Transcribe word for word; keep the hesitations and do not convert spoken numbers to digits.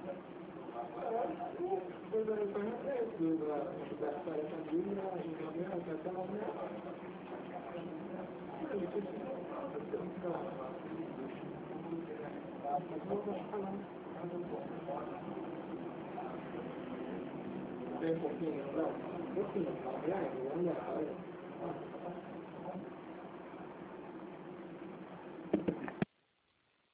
Cosa ne fai? Da fare famiglia, in camera, da casa, è un pochino, no? Un pochino, magari, non è